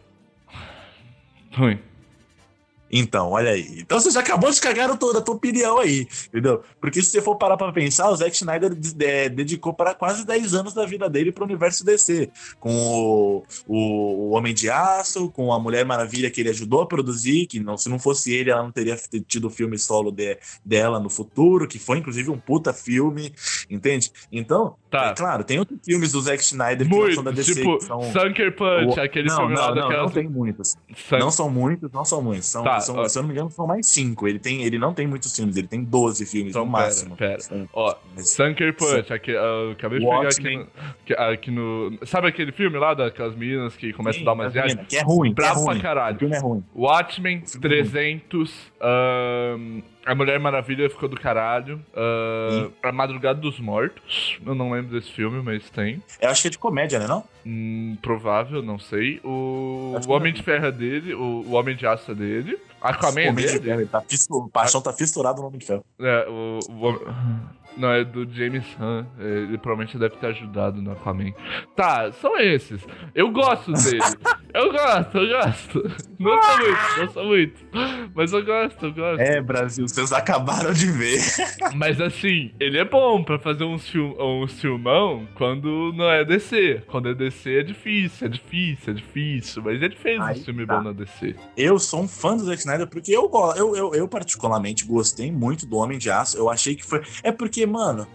Ruim. Então, olha aí. Então você já acabou de cagar toda a tua opinião aí, entendeu? Porque se você for parar pra pensar, o Zack Snyder dedicou para quase 10 anos da vida dele pro universo DC. Com o Homem de Aço, com a Mulher Maravilha que ele ajudou a produzir, que se não fosse ele, ela não teria tido o filme solo dela no futuro, que foi inclusive um puta filme. entende? Então, Tá. é claro, tem outros filmes do Zack Snyder que não são da Muitos, DC, tipo que são... Sucker Punch, aquele filme lá daquelas... Não tem muitos. Não são muitos. Tá, Se eu não me engano, são mais 5. Ele não tem muitos filmes, ele tem 12 filmes então, no máximo. Pera. Ó, Sucker Punch, acabei de pegar aqui no... Sabe aquele filme lá daquelas meninas que começam a dar umas viagens? Que é ruim, Bravo pra caralho. O filme é ruim. Watchmen, 300, A Mulher Maravilha ficou do caralho, A Madrugada dos Mortos, eu não lembro desse filme, mas tem. Eu acho que é de comédia, né, não? Provável, não sei. O Homem de Ferro é dele, o Homem de Aço é dele. Aquaman é dele? O Paixão tá fissurado no Homem de Ferro. Não, é do James Gunn. Ele provavelmente deve ter ajudado no Aquaman. Tá, são esses. Eu gosto dele. Eu gosto. Não sou muito. Mas eu gosto. É, Brasil, vocês acabaram de ver. Mas assim, ele é bom pra fazer um filmão quando não é DC. Quando é DC é difícil. Mas ele fez um filme bom na DC. Eu sou um fã do Zack Snyder porque eu particularmente gostei muito do Homem de Aço. Eu achei que foi... É porque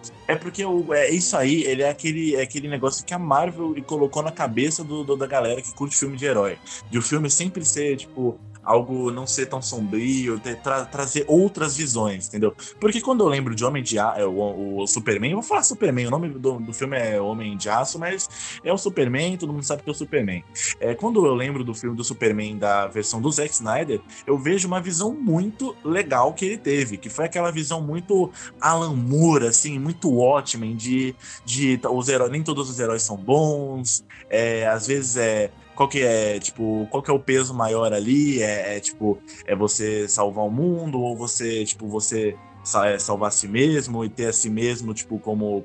isso aí, ele é aquele negócio que a Marvel colocou na cabeça da galera que curte filme de herói. De o filme sempre ser, tipo, algo não ser tão sombrio, trazer outras visões, entendeu? Porque quando eu lembro de Homem de Aço, o Superman, eu vou falar Superman, o nome do filme é Homem de Aço, mas é o Superman, todo mundo sabe que é o Superman. Quando eu lembro do filme do Superman da versão do Zack Snyder, eu vejo uma visão muito legal que ele teve, que foi aquela visão muito Alan Moore, assim, muito Watchmen, de os heróis, nem todos os heróis são bons, às vezes qual que é o peso maior ali? É você salvar o mundo, ou você salvar a si mesmo e ter a si mesmo, tipo, como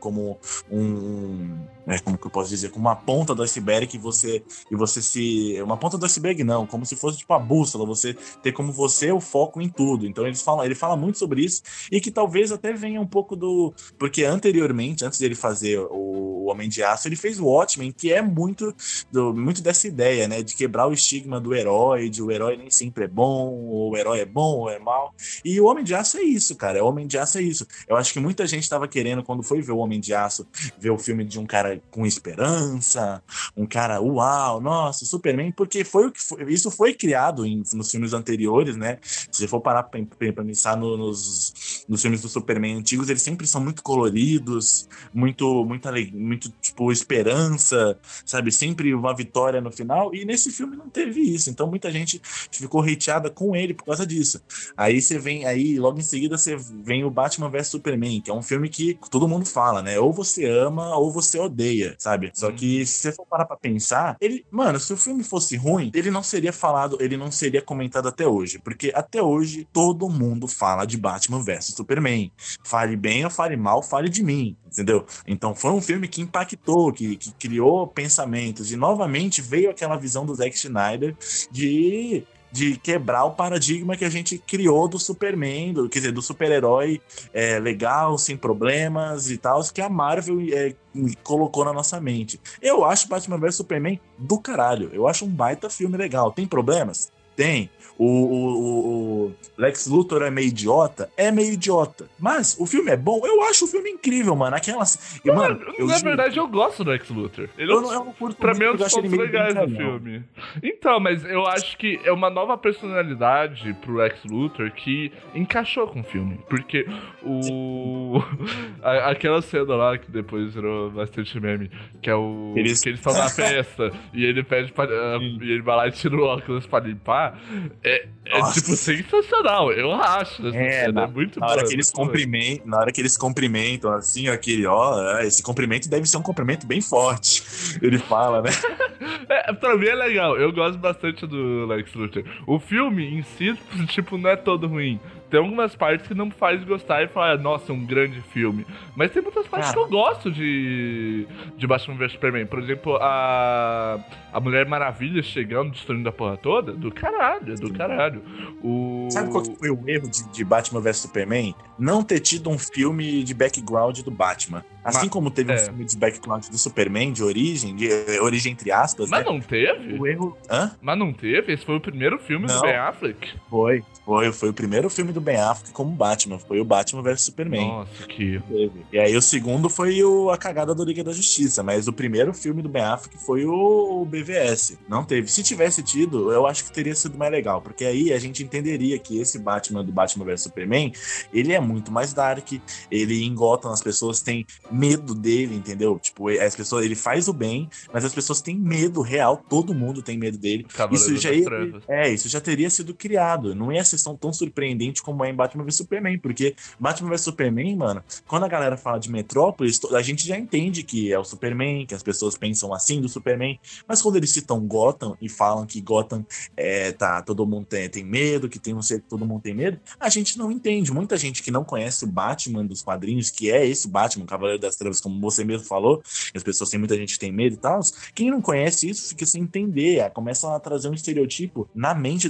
como que eu posso dizer, como uma ponta do iceberg uma ponta do iceberg não, como se fosse tipo a bússola, você ter como você o foco em tudo. Então ele fala muito sobre isso, e que talvez até venha um pouco porque anteriormente, antes dele fazer o Homem de Aço, ele fez o Watchmen, que é muito dessa ideia, né, de quebrar o estigma do herói, de o herói nem sempre é bom, ou o herói é bom ou é mal, e o Homem de Aço é isso, cara, o Homem de Aço é isso. Eu acho que muita gente tava querendo, quando foi ver o Homem de Aço, ver o filme de um cara com esperança, um cara, uau, nossa, Superman, porque isso foi criado nos filmes anteriores, né? Se você for parar pra pensar nos filmes do Superman antigos, eles sempre são muito coloridos, muito tipo, esperança, sabe? Sempre uma vitória no final, e nesse filme não teve isso, então muita gente ficou hateada com ele por causa disso. Aí logo em seguida você vem o Batman vs Superman, que é um filme que todo mundo fala, né? Ou você ama ou você odeia, sabe? Só que se você for parar pra pensar, se o filme fosse ruim, ele não seria comentado até hoje, porque até hoje todo mundo fala de Batman vs Superman. Fale bem ou fale mal, fale de mim, entendeu? Então foi um filme que impactou, que criou pensamentos, e novamente veio aquela visão do Zack Snyder de quebrar o paradigma que a gente criou do Superman, do super-herói legal, sem problemas e tal, que a Marvel colocou na nossa mente. Eu acho Batman vs Superman do caralho. Eu acho um baita filme legal. Tem problemas? Tem. O Lex Luthor é meio idiota? É meio idiota. Mas o filme é bom? Eu acho o filme incrível, mano. Na verdade, eu gosto do Lex Luthor. Eu não curto. Pra mim, é um dos pontos legais do filme. Então, mas eu acho que é uma nova personalidade pro Lex Luthor que encaixou com o filme. Porque aquela cena lá que depois virou bastante meme, que é que eles estão na festa e ele pede e ele vai lá e tira o óculos pra limpar. É tipo sensacional, eu acho. É muito bom. Na hora que eles cumprimentam, assim, esse cumprimento deve ser um cumprimento bem forte. Ele fala, né? Pra mim é legal, eu gosto bastante do Lex Luthor. O filme em si, tipo, não é todo ruim. Tem algumas partes que não me faz gostar e falar, nossa, é um grande filme. Mas tem muitas partes que eu gosto de Batman vs Superman. Por exemplo, a Mulher Maravilha chegando, destruindo a porra toda. Do caralho. Sabe qual que foi o erro de Batman vs Superman? Não ter tido um filme de background do Batman. Assim como teve um filme de background do Superman, de origem entre aspas, Mas não teve? O erro... Mas não teve? Esse foi o primeiro filme do Ben Affleck? Foi o primeiro filme do Ben Affleck como Batman, foi o Batman vs Superman. Nossa, que... E aí o segundo foi a cagada do Liga da Justiça, mas o primeiro filme do Ben Affleck foi o BVS. Não teve. Se tivesse tido, eu acho que teria sido mais legal, porque aí a gente entenderia que esse Batman do Batman vs Superman, ele é muito mais dark, ele em Gotham, as pessoas têm medo dele, entendeu? Tipo, as pessoas, ele faz o bem, mas as pessoas têm medo real, todo mundo tem medo dele. Isso já teria sido criado. Não ia ser tão surpreendente como é em Batman vs Superman, porque Batman vs Superman, mano, quando a galera fala de Metrópolis, a gente já entende que é o Superman, que as pessoas pensam assim do Superman, mas quando eles citam Gotham e falam que Gotham todo mundo tem medo, que tem um ser que todo mundo tem medo, a gente não entende. Muita gente que não conhece o Batman dos quadrinhos, que é esse Batman, Cavaleiro das Trevas, como você mesmo falou, as pessoas têm muita gente que tem medo e tal, quem não conhece isso fica sem entender, começa a trazer um estereotipo na mente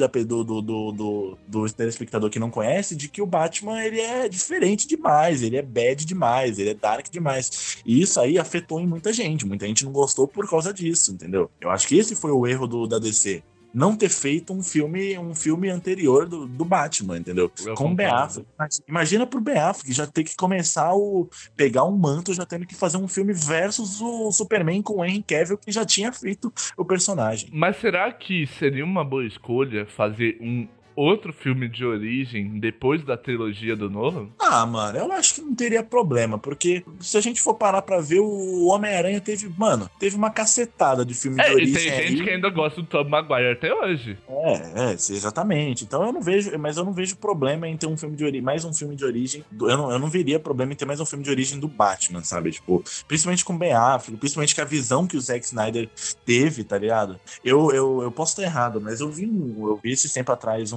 do telespectador que não conhece, de que o Batman, ele é diferente demais, ele é bad demais, ele é dark demais, e isso aí afetou em muita gente não gostou por causa disso, entendeu? Eu acho que esse foi o erro da DC, não ter feito um filme anterior do Batman, entendeu? Com o Ben Affleck. Imagina pro Ben Affleck já ter que começar pegar um manto, já tendo que fazer um filme versus o Superman com o Henry Cavill, que já tinha feito o personagem. Mas será que seria uma boa escolha fazer um outro filme de origem depois da trilogia do Nolan? Mano, eu acho que não teria problema, porque se a gente for parar pra ver, o Homem-Aranha teve uma cacetada de filme de origem. E tem gente que ainda gosta do Tobey Maguire até hoje. Exatamente. Então eu não vejo problema em ter um filme de origem, mais um filme de origem. Eu não veria problema em ter mais um filme de origem do Batman, sabe? Tipo, principalmente com Ben Affleck, principalmente com a visão que o Zack Snyder teve, tá ligado? Eu posso estar errado, mas eu vi esse tempo atrás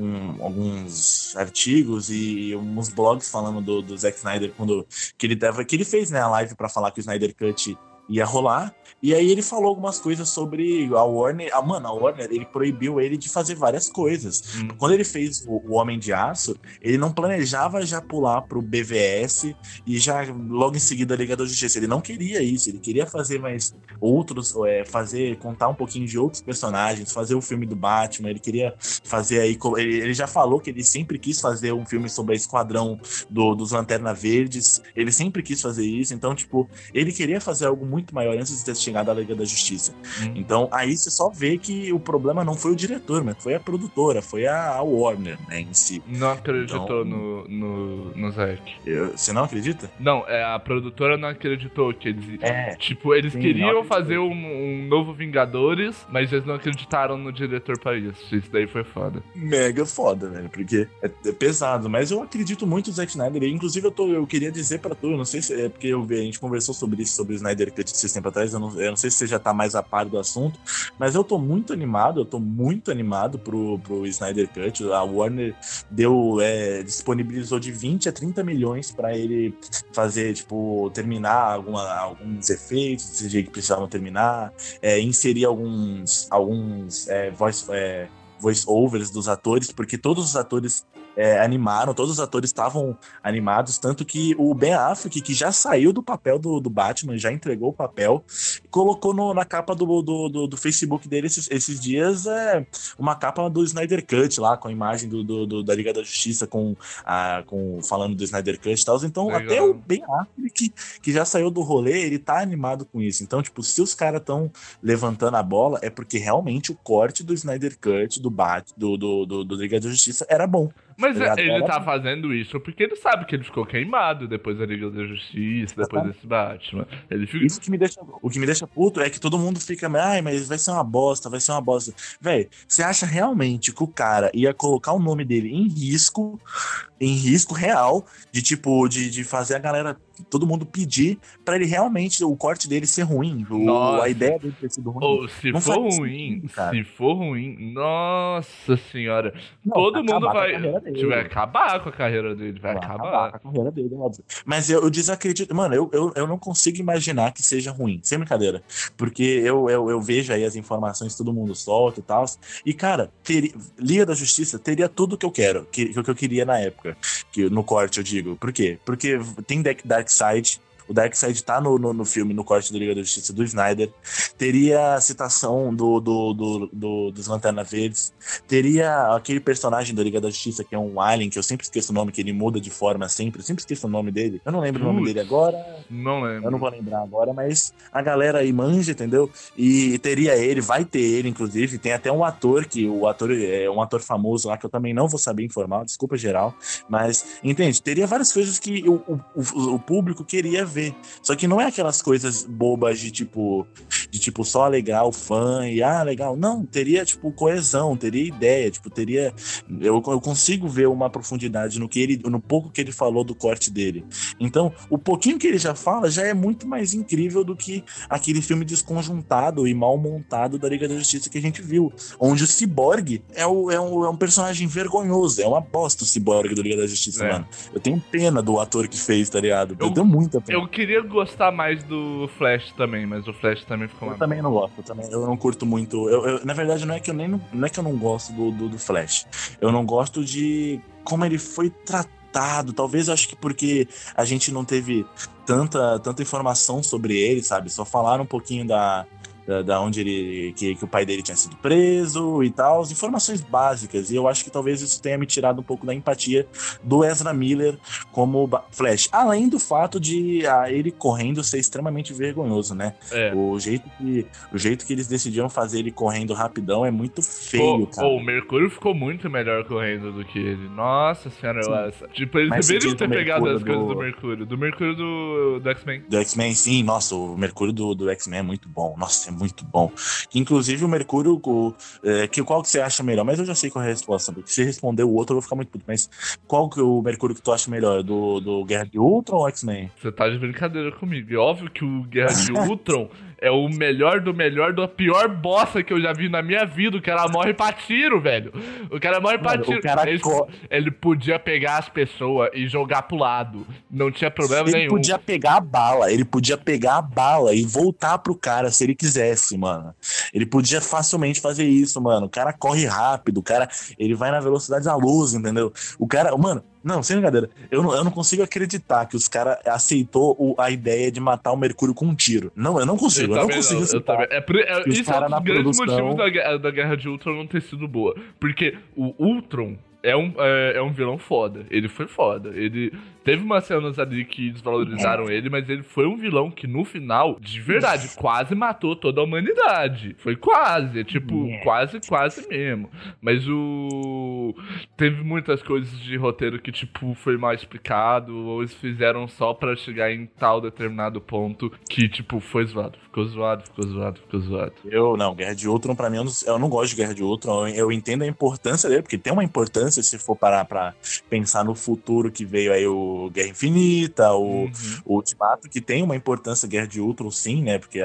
alguns artigos e uns blogs falando do Zack Snyder que ele fez, né, a live pra falar que o Snyder Cut ia rolar, e aí ele falou algumas coisas sobre a Warner. A Warner, ele proibiu ele de fazer várias coisas. Quando ele fez o Homem de Aço, ele não planejava já pular pro BVS e já logo em seguida a Liga da Justiça. Ele não queria isso, ele queria fazer mais outros, contar um pouquinho de outros personagens, fazer o filme do Batman, ele queria fazer aí, ele já falou que ele sempre quis fazer um filme sobre a esquadrão dos Lanterna Verdes, ele sempre quis fazer isso, então, tipo, ele queria fazer algo muito maior antes de ter chegado à Liga da Justiça. Então, aí você só vê que o problema não foi o diretor, mas foi a produtora, foi a Warner, né, em si. Não acreditou no Zack. Você não acredita? Não, a produtora não acreditou que eles queriam fazer um novo Vingadores, mas eles não acreditaram no diretor pra isso. Isso daí foi foda. Mega foda, velho, porque é pesado, mas eu acredito muito no Zack Snyder, eu queria dizer pra tu, eu não sei se é porque a gente conversou sobre isso, sobre o Snyder Cut esses tempos atrás, eu não sei se você já tá mais a par do assunto, mas eu tô muito animado pro Snyder Cut. A Warner disponibilizou de 20 a 30 milhões pra ele fazer, tipo, terminar alguns efeitos, desse jeito que precisavam terminar, inserir alguns voice-overs dos atores, porque todos os atores animaram, todos os atores estavam animados, tanto que o Ben Affleck, que já saiu do papel do Batman, já entregou o papel, colocou na capa do Facebook dele esses dias uma capa do Snyder Cut lá, com a imagem da Liga da Justiça, falando do Snyder Cut e tal. Então, legal. Até o Ben Affleck, que já saiu do rolê, ele tá animado com isso. Então, tipo, se os caras estão levantando a bola, é porque realmente o corte do Snyder Cut do Liga da Justiça era bom. Mas ele tá fazendo isso porque ele sabe que ele ficou queimado depois da Liga da Justiça, depois desse Batman. Isso o que me deixa puto é que todo mundo fica, mas vai ser uma bosta. Véi, você acha realmente que o cara ia colocar o nome dele em risco real, de fazer a galera, todo mundo pedir pra ele realmente, o corte dele ser ruim, a ideia dele ter sido ruim? Se for ruim, nossa senhora, todo mundo vai acabar com a carreira dele, vai acabar com a carreira dele, óbvio. Mas eu desacredito, mano, eu não consigo imaginar que seja ruim, sem brincadeira, porque eu vejo aí as informações que todo mundo solta e tal, e cara, Liga da Justiça teria tudo que eu queria na época, que no corte eu digo. Por quê? Porque tem Darkseid O Darkseid tá no filme, no corte do Liga da Justiça do Snyder. Teria a citação dos Lanterna Verdes. Teria aquele personagem da Liga da Justiça que é um alien, que eu sempre esqueço o nome, que ele muda de forma sempre. Eu sempre esqueço o nome dele. Eu não lembro o nome dele agora. Não lembro. Eu não vou lembrar agora, mas a galera aí manja, entendeu? E teria ele, vai ter ele, inclusive. Tem até um ator, que o ator é um ator famoso lá, que eu também não vou saber informar, desculpa geral. Mas, entende? Teria várias coisas que o público queria ver. Só que não é aquelas coisas bobas de tipo só alegar o fã e legal. Não, teria tipo coesão, teria ideia, tipo, teria. Eu consigo ver uma profundidade no pouco que ele falou do corte dele. Então, o pouquinho que ele já fala já é muito mais incrível do que aquele filme desconjuntado e mal montado da Liga da Justiça que a gente viu, onde o Cyborg é um personagem vergonhoso, é uma bosta o Cyborg do Liga da Justiça, mano. Eu tenho pena do ator que fez, tá ligado? Eu tenho muita pena. Eu queria gostar mais do Flash também, mas o Flash também ficou Eu também não gosto, eu não curto muito. Na verdade, não é que eu não gosto do Flash. Eu não gosto de como ele foi tratado. Talvez eu acho que porque a gente não teve tanta informação sobre ele, sabe? Só falaram um pouquinho da onde que o pai dele tinha sido preso e tal, as informações básicas, e eu acho que talvez isso tenha me tirado um pouco da empatia do Ezra Miller como Flash, além do fato de ele correndo ser extremamente vergonhoso, né? O jeito que eles decidiram fazer ele correndo rapidão é muito feio, cara. O Mercúrio ficou muito melhor correndo do que ele, nossa senhora. Tipo, eles deveriam ter pegado as coisas do Mercúrio do X-Men. Do X-Men, sim, nossa, o Mercúrio do X-Men é muito bom, nossa, muito bom. Que, inclusive, o Mercúrio, qual que você acha melhor? Mas eu já sei qual é a resposta, porque se responder o outro eu vou ficar muito puto. Mas qual que é o Mercúrio que tu acha melhor? Do Guerra de Ultron ou X-Men? Você tá de brincadeira comigo. É óbvio que o Guerra de Ultron é o melhor da pior bosta que eu já vi na minha vida. O cara morre pra tiro, velho. O cara morre pra tiro. Ele podia pegar as pessoas e jogar pro lado. Não tinha problema nenhum. Ele podia pegar a bala e voltar pro cara se ele quisesse, mano. Ele podia facilmente fazer isso, mano. O cara corre rápido, o cara, ele vai na velocidade da luz, entendeu? O cara, mano, não, sem brincadeira, eu não consigo acreditar que os caras aceitou a ideia de matar o Mercúrio com um tiro. Não, eu não consigo aceitar. Isso é um dos grandes motivos da Guerra de Ultron não ter sido boa. Porque o Ultron é um vilão foda. Ele foi foda. Ele teve umas cenas ali que desvalorizaram ele, mas ele foi um vilão que no final, de verdade, quase matou toda a humanidade. Foi quase, quase mesmo. Mas teve muitas coisas de roteiro que, tipo, foi mal explicado, ou eles fizeram só pra chegar em tal determinado ponto que, tipo, foi zoado. Ficou zoado. Guerra de Ultron, pra mim, eu não gosto de Guerra de Ultron. Eu entendo a importância dele, porque tem uma importância se for parar pra pensar no futuro que veio aí o Guerra Infinita, o Ultimato, que tem uma importância, Guerra de Ultron, sim, né? Porque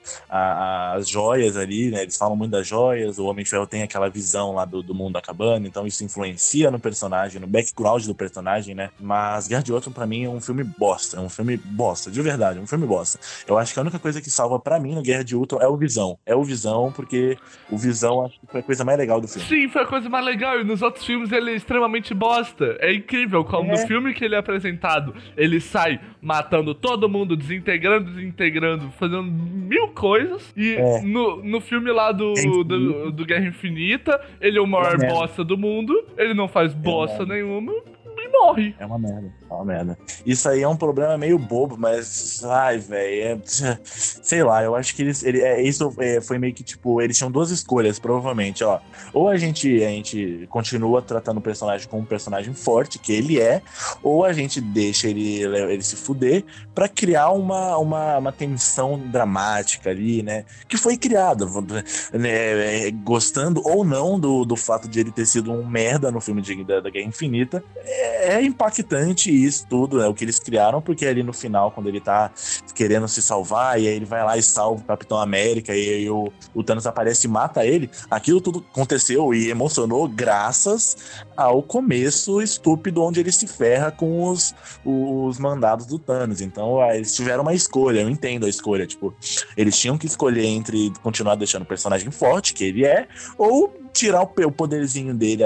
as joias ali, né? Eles falam muito das joias, o Homem de Ferro tem aquela visão lá do mundo acabando, então isso influencia no personagem, no background do personagem, né? Mas Guerra de Ultron, pra mim, é um filme bosta. De verdade, é um filme bosta. Eu acho que a única coisa que salva pra mim no Guerra de Ultron é o Visão. Porque o Visão acho que foi a coisa mais legal do filme. Sim, foi a coisa mais legal, e nos outros filmes ele é extremamente bosta. É incrível como no filme que ele é apresentado, ele sai matando todo mundo, desintegrando, fazendo mil coisas. E no filme lá do Guerra Infinita, ele é o maior bosta do mundo, ele não faz bosta nenhuma e morre. É uma merda. Isso aí é um problema meio bobo, mas velho, sei lá, eu acho que isso foi meio que tipo, eles tinham duas escolhas, provavelmente, ó. Ou a gente continua tratando o personagem como um personagem forte, que ele é, ou a gente deixa ele se fuder pra criar uma tensão dramática ali, né? Que foi criada, né, gostando ou não do fato de ele ter sido um merda no filme da Guerra Infinita. É impactante isso tudo, né, o que eles criaram, porque ali no final, quando ele tá querendo se salvar, e aí ele vai lá e salva o Capitão América, e aí o Thanos aparece e mata ele, aquilo tudo aconteceu e emocionou graças ao começo estúpido onde ele se ferra com os mandados do Thanos. Então eles tiveram uma escolha, eu entendo a escolha, tipo, eles tinham que escolher entre continuar deixando o personagem forte, que ele é, ou tirar o poderzinho dele,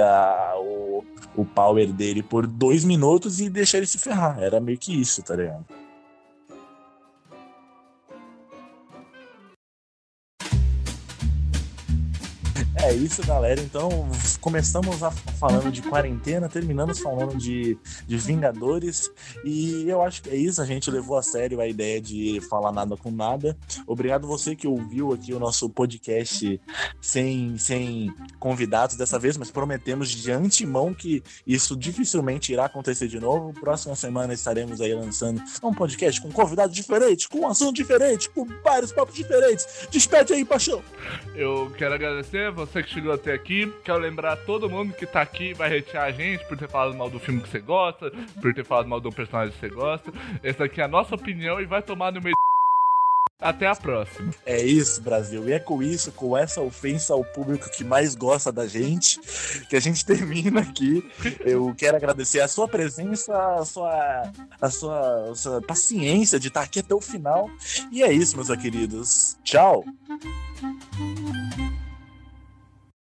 o power dele por 2 minutos e deixar ele se ferrar. Era meio que isso, tá ligado? É isso, galera. Então, começamos falando de quarentena, terminamos falando de Vingadores. E eu acho que é isso. A gente levou a sério a ideia de falar nada com nada. Obrigado você que ouviu aqui o nosso podcast sem convidados dessa vez, mas prometemos de antemão que isso dificilmente irá acontecer de novo. Próxima semana estaremos aí lançando um podcast com convidados diferentes, com um assunto diferente, com vários papos diferentes. Despede aí, Paixão. Eu quero agradecer você que chegou até aqui. Quero lembrar todo mundo que tá aqui vai hatear a gente por ter falado mal do filme que você gosta, por ter falado mal do personagem que você gosta. Essa aqui é a nossa opinião e vai tomar no meio. Até a próxima. É isso, Brasil. E é com isso, com essa ofensa ao público que mais gosta da gente, que a gente termina aqui. Eu quero agradecer a sua presença, a sua paciência de estar aqui até o final. E é isso, meus queridos. Tchau!